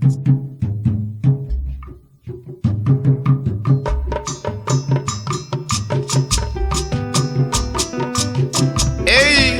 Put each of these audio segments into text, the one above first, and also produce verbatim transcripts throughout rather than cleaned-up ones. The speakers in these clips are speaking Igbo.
Hey,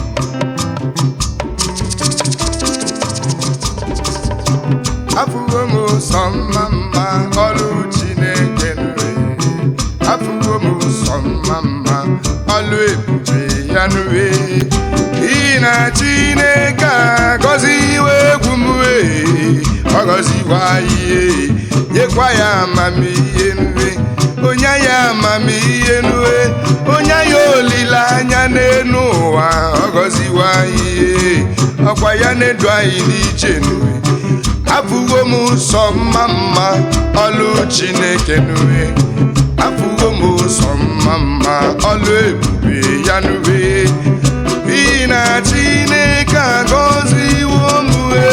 afụgo m ụsọ mma mma ọlụ Chineke nwe, afụgo m ụsọ mma mma ọlụ ebube ya nwe. N'ihi na Chineke agọziwo egwu m, ọ gọziwa ihe, nyekwa ya amamihe nwe, onye ya amamihe nwe, onye ya olileanya n'elu ụwa, ọ gọziwa ihe, ọkwa ya na-edu anyị n'iche nwe. Afụgo m ụsọ mma mma ọlụ Chineke nwe, afụgo m ụsọ mma mma ọlụ ebube ya nwe. N'ihi na Chineke agọziwo m,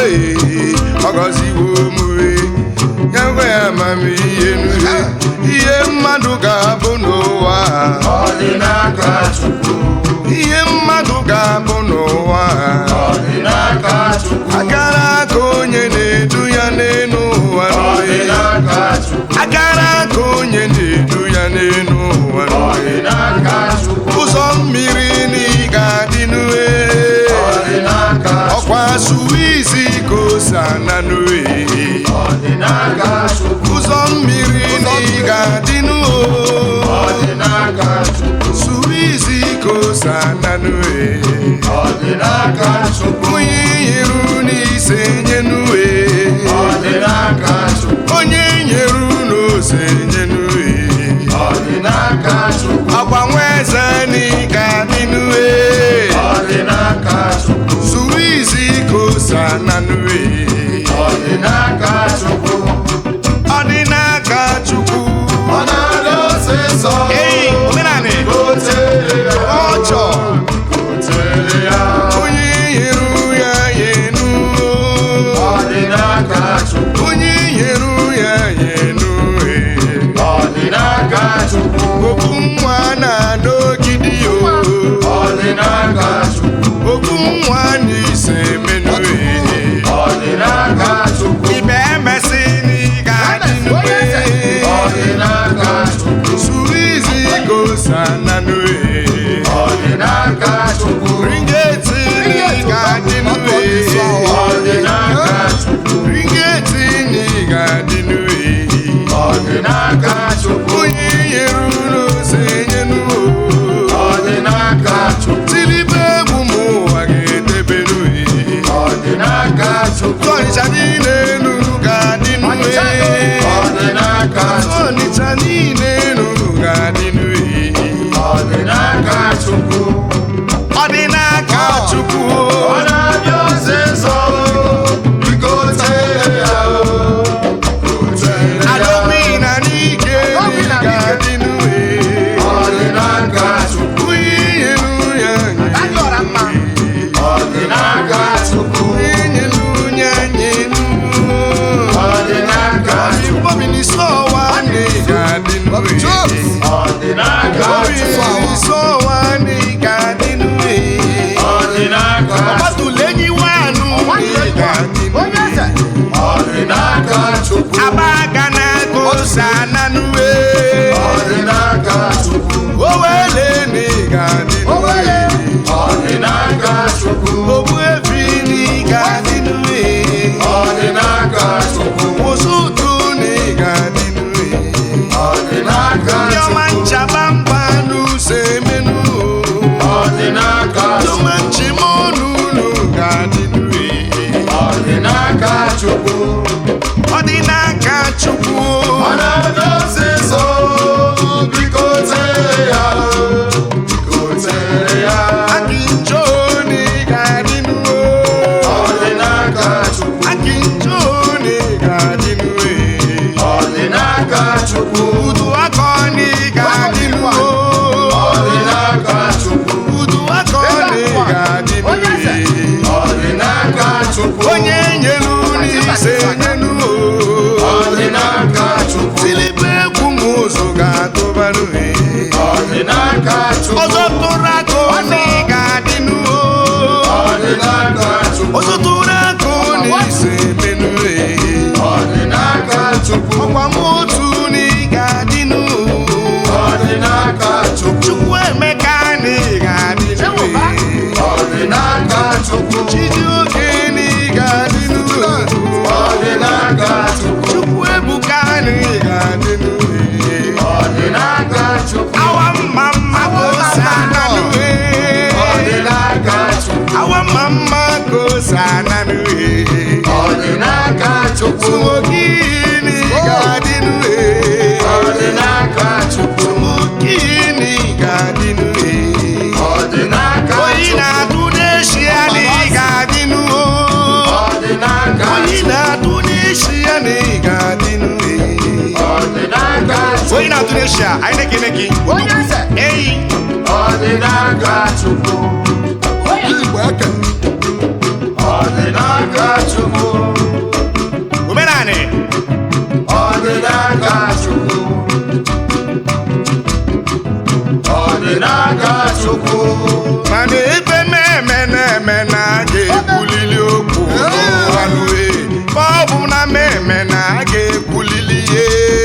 ọ gọziwo m, nyekwa ya amamihe nwe. Ihe mmadụ ga-abụ n'ụwa, ọ dị n'aka Chukwu. ihe mmadụ ga-abụ n'ụwa, Ọ dị n'aka Chukwu. akara aka onye na-edu ya n'elu ụwa, Ọ dị n'aka Chukwu. akara aka onye na-edu ya n'elu ụwa. Ọ dị n'aka Chukwu. Ụzọ mmiri na ị ga-adị n'uwe, Ọ dị n'aka Chukwu. ọkwa Suwizi ka ose ana n'uwe. Ọ dị n'aka Chukwu. Ụzọ mmiri na ị ga-adị n'uwe, Ọ dị n'aka Chukwu. Suwizi ka ose ana n'uwe. Ọ dị n'aka Chukwu. Onye nyeru n'ise nye n'uwe, Ọ dị n'aka Chukwu. onye nyeru n'ose nye n'uwe. Ọ dị n'aka Chukwu. Agbanwe eze na ị ga-adị n'uwe, Ọ dị n'aka Chukwu. Suwizi ka ose ana n'uwe. Ọ dị n'aka Chukwu. Ọ dị n'aka Chukwu. Ọ na-aga ọsịsọ. Ei, omenani. Gotere ya. Ọchọ. Gotere ya. Onye nyeru ya yenu, Ọ dị n'aka Chukwu. onye nyeru ya yenu. Ọ dị n'aka Chukwu. Okwu nwa na-adọgide yo, Ọ dị n'aka Chukwu. okwu nwa n'ise menu. Ọ dị n'aka Chukwu. Ibe emesi na ị ga-adị n'uwe, Ọ dị n'aka Chukwu. Suwizi ka ose ana n'uwe. Ọ dị n'aka Chukwu. Ringeti na ị ga-adị n'uwe, Ọ dị n'aka Chukwu. ringeti na ị ga-adị n'uwe. Ọ dị n'aka Chukwu. Onye nyeru n'ose nye n'uwe, Ọ dị n'aka Chukwu. tilibe egwu m ụwa ga-edebe n'uwe. Ọ dị n'aka Chukwu. Ọnịcha niile nunu ga-adị n'uwe, Ọ dị n'aka Chukwu. Ọnịcha niile nunu ga-adị n'uwe. Ọ dị n'aka Chukwu. Ọ dị n'aka Chukwu. Ọ na-abịa ọsịsọ. Biko tere ya. Gotere ya. Alụmina n'ike na ị ga-adị n'uwe, Ọ dị n'aka Chukwu. onye nyelu ya nyelu. Ọ dị n'aka Chukwu. Onye nyelu ya nyelu. Ọ dị n'aka Chukwu. Obi n'isi ọwa na ị ga-adị n'uwe, Ọ dị n'aka obi Chukwu. n'isi ọwa na ị ga-adị n'uwe. Ọ dị n'aka Chukwu. Ọgbatụla enyi nwanụ na ị ga-adị n'uwe. Ọ dị n'aka Chukwu. Abaga na ka ose ana n'uwe, Ọ dị n'aka Chukwu. Owele na ị ga-adị n'uwe. Ọ dị n'aka Chukwu. Ogbu efi na ị ga-adị n'uwe, Ọ dị n'aka Chukwu. ụzụ ụtụ na ị ga-adị n'uwe. Ọ dị n'aka Ndị ọma Chukwu. nchaba mba n'ụzọ emenu, Ọ dị n'aka ndị ọma Chukwu. nchimọnụ unu ga-adị n'uwe. Ọ dị n'aka Chukwu. Ọ dị n'aka Chukwu. Ọ na-abịa ọsịsọ. Biko tere ya. Biko tere ya. Aki njọ na ị ga-adị n'uwe, Ọ dị n'aka Chukwu. aki njọ na ị ga-adị n'uwe. Ọ dị n'aka Chukwu. Udu akọ na ị ga-adị n'uwe, Ọ dị n'aka Chukwu. udu akọ na ị ga-adị n'uwe. Ọ dị n'aka Chukwu. Onye nyelu n'ise nyelu, Ọ dị n'aka Chukwu. tilibe egwu m ụzọ ga-atụba n'uwe. Ọ dị n'aka Chukwu. Ọzọ tụrụ akọ na ị ga-adị n'uwe, Ọ dị n'aka Chukwu. ọzọ tụrụ akọ na ise menue. onye na-atụ n'eshia anyị na-ekene gị Onye eze. eyi Ọ dị n'aka Chukwu. Igbo eke Ọ dị n'aka Chukwu. omenanị Ọ dị n'aka Chukwu. Ọ dị n'aka Chukwu. mana ebe na-eme na-eme na a ga-ekwulili okwu n'ụwa n'uwe ma ọ bụ na mmemme na a ga-ekwulili ihe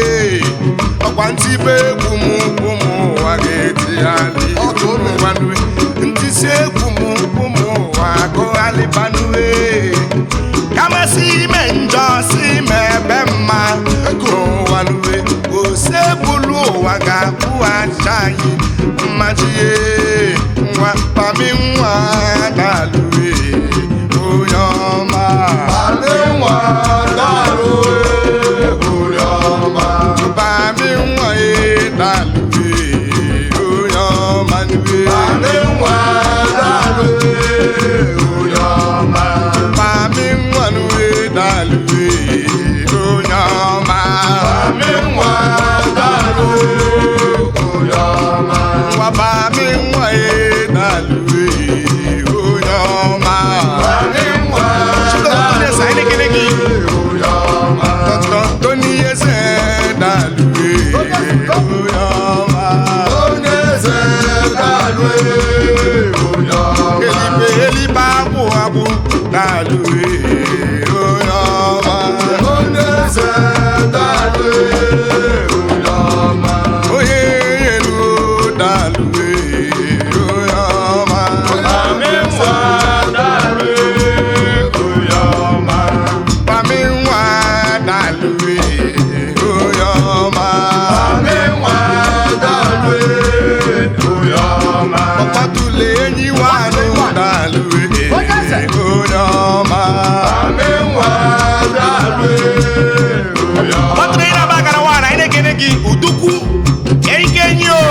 ọkwa ntibe egwu m ụkwụ m ụwa ga-etighalị n'ụwa n'uwe ntisi egwu m ụkwụ m ụwa agụghalịba n'uwe kamasị ime njọ si ime ebe mma n'ụwa n'uwe ose bụrụ ụwa ga-akwụghachi anyị mmachie nwa pami nwa dalue onye ọma Pami nwa dalue onye ọma. pami nwa e dalue onye ọma nue Pami nwa dalue onye ọma. pami nwa nue dalue onye ọma Pami nwa dalue onye ọma. nwa pami nwa e dalue onye ọma Pami nwa Chidokune sa anyị na-ekele gị onye ọma. Tony eze dalue onye ọma Onye eze dalue onye ọma. elibe elibe agwụ agwụ dalue onye ọma Onye eze dalue onye ọma. onye elu dalue onye ọma Pami nwa dalue onye ọma. pami nwa dalue onye ọma Pami nwa dalue onye ọma. ọkpatụle enyi nwanụ dalue Onye eze. onye ọma Pami nwa dalue onye ọma. ọkpatụle enyi na-aba akara nwaanyị anyị na-ekene gị udukwu erike enyi o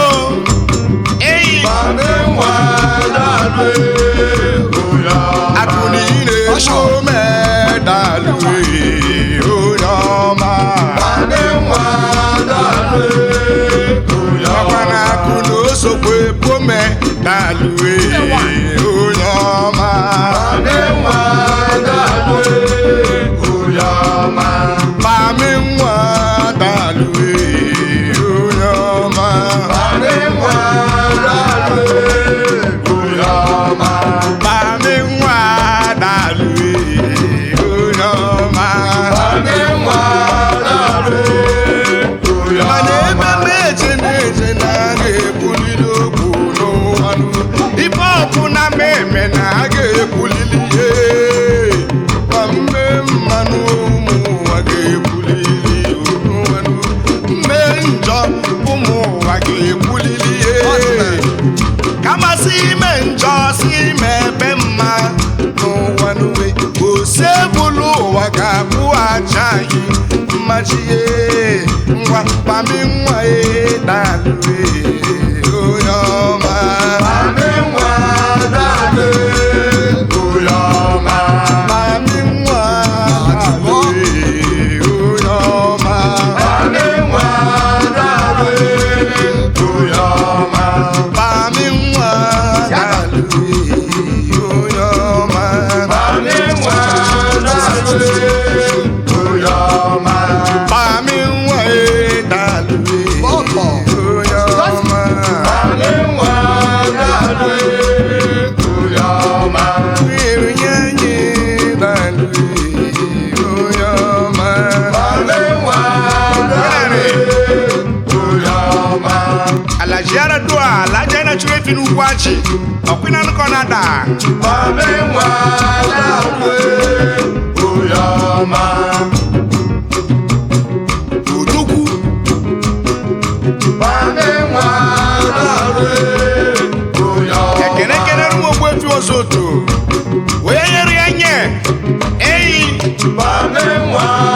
eyi Pami nwa dalue onye ọma. akụ niile ome dalue onye ọma Pami nwa dalue onye ọkwa ọma. na akụ na osokwe pome dalue onye ọma Pami nwa dalue onye ọma. pami nwa dalue onye ọma Pami nwa dalue onye ọma. pami nwa dalue onye ọma Pami nwa dalue onye mana ebe ọma. na-eche na-eche na a ga-ekwulili okwu n'ụwa ife ọkụ na mmemme na a ga-ekwulili ihe ma mme mmanụ ụmụ ụwa ga-ekwulili ụwa mme njọ ụmụ ụwa ga-ekwulili ihe kamasị ime njọ si ime ebe mma n'ụwa n'uwe ose bụrụ ụwa ga-akwụghachi anyị mmachie ngwa pami nwa e dalue onye ọma Pami nwa dalue onye ọma. pami nwa dalue onye ọma Pami nwa dalue onye ọma. pami nwa dalue onye ọma Pami nwa dalue onye ọma. pami nwa e dalue onye ọma Pami nwa dalue onye ọma. Irunyenye dalue onye ọma Pami nwa dalue onye ọma. alajiara dua alaja na chure finu kwachi okwina nko nada Pami nwa dalue onye ọma. udukwu Pami nwa dalue onye ọma. ekene kene rumo gwetu osoto wee nyere ya nye eyi Pami nwa